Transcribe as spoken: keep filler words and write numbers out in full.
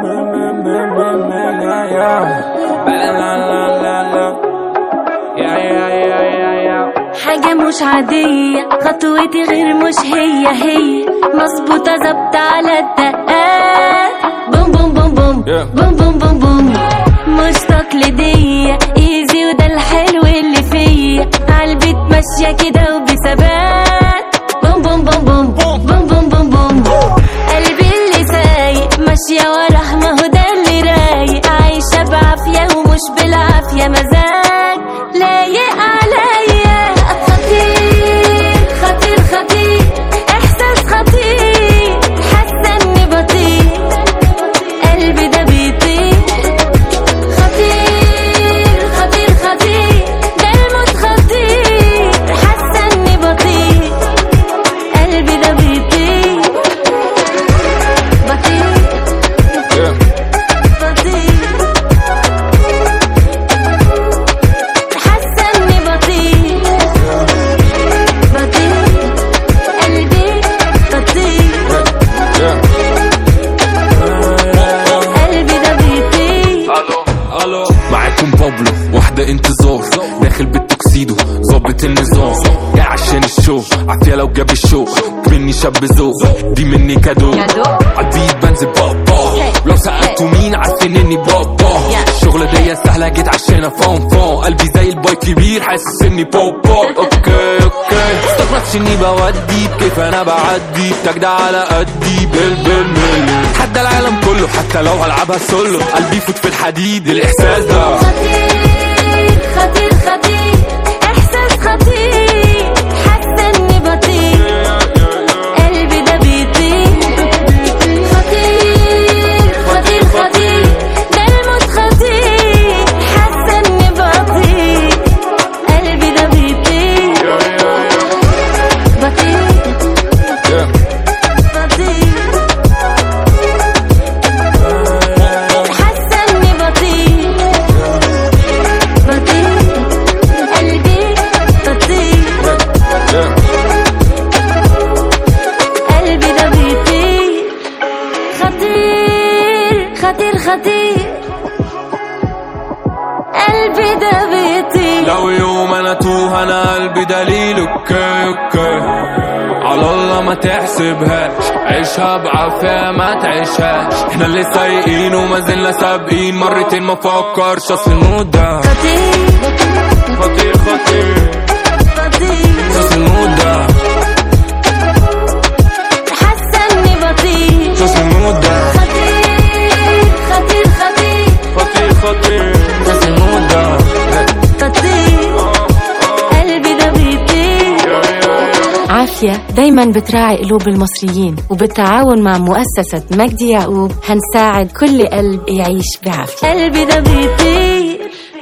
حاجة مش عادية، خطوتي غير مش هي هي، مظبوطة ظبط على الدقات، بوم بوم بوم بوم بوم بوم بوم بوم، مش تقليدية، ايزي وده الحلو اللي فيا، عالبيت ماشية كده وبثبات، بوم بوم بوم بوم بوم بوم بوم بوم، قلبي اللي سايق ماشية وراه، ما هو ده اللي رايق، عايشة بعافية ومش بالعافية، مزاج لايق عليا، خطير خطير خطير، احساس خطير، حاسة اني بطير، قلبي ده بيطير، خطير خطير خطير، ده الموت خطير، حاسة اني بطير، قلبي ده بيطير، بطير بطير، حاسة اني بطير، بطير، قلبي بطير، قلبي ده بيطير. الو معاكم بابلو، واحدة انتظار، داخل بالتوكسيدو ظابط النظام، جاي عشان الشو، عافية لو جاب الشو، مني شاب ذوق، دي مني كادو، عالبيت بنزل بابا، لو سألتوا مين عارفين اني بابا، الشغلة دي سهلة جيت عشان فون فون، قلبي زي الباي كبير حاسس اني بابا، اوكي اوكي، استغربتش اني بودي بكيف انا بعدي، بتجدع على قدي بال بال ملي، حتى العالم كله حتى لو هلعبها سولو، قلبي يفوت في الحديد، الاحساس ده خطير خطير خطير، احساس خطير، حاسة اني بطير، قلبي ده بيطير، خطير خطير خطير، ده الموت خطير، حاسة اني بطير، قلبي ده بيطير، بطير بطير، حاسة اني بطير، بطير، قلبي بطير، قلبي ده بيطير، خطير خطير خطير، قلبي ده بيطير. لو يوم انا توه انا قلبي دليل، اوكي اوكي، على الله ما تحسبهاش، عيشها بعافية ما تعيشهاش، احنا اللي سايقين وما زلنا سابقين، مرتين ما فكرش اصل المود ده خطير خطير خطير، خطير، اصل المود ده حاسة اني بطير، اصل المود ده خطير خطير خطير، خطير خطير، اصل المود ده بطير، قلبي ده بيطير. عافية دايما بتراعي قلوب المصريين، وبالتعاون مع مؤسسة مجدي يعقوب هنساعد كل قلب يعيش بعافية، قلبي ده بيطير.